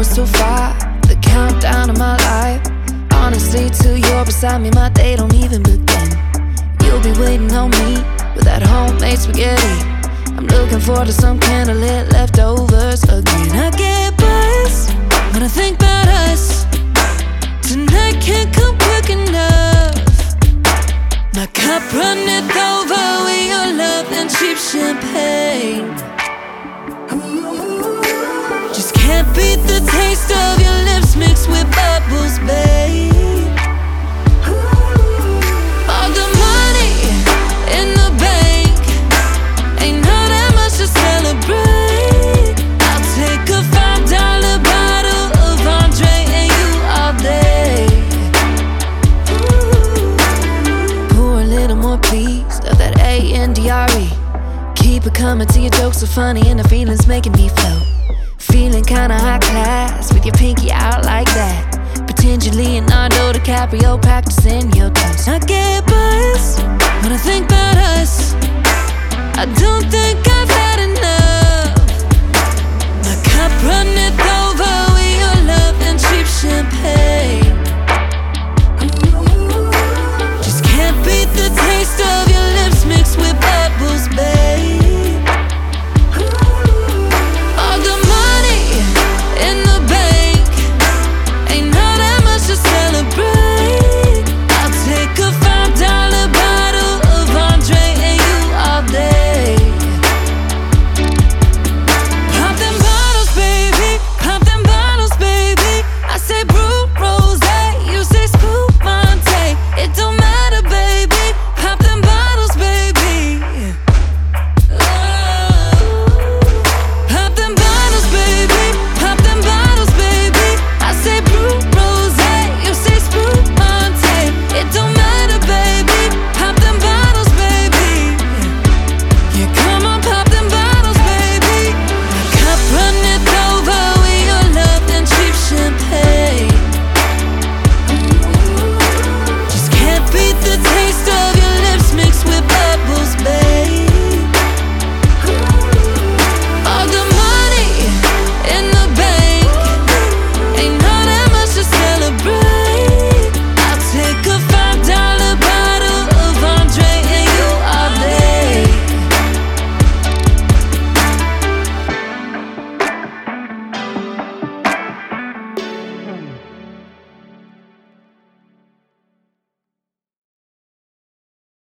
it's too far, the countdown of my life. Honestly, till you're beside me, my day don't even begin. You'll be waiting on me with that homemade spaghetti. I'm looking forward to some candlelit leftovers again. I get buzzed when I think about us. Tonight can't come quick enough. My cup runneth over with your love and cheap champagne. Just can't beat the taste of your lips mixed with bubbles, babe. All the money in the bank ain't not that much to celebrate. I'll take a $5 bottle of Andre and you all day. Pour a little more, please, of that A-N-D-R-E. Keep it coming till your jokes are funny and the feeling's making me float. Feeling kinda high class with your pinky out like that. Pretend you're Leonardo DiCaprio practicing your toast. I get buzzed when I think about us. I don't think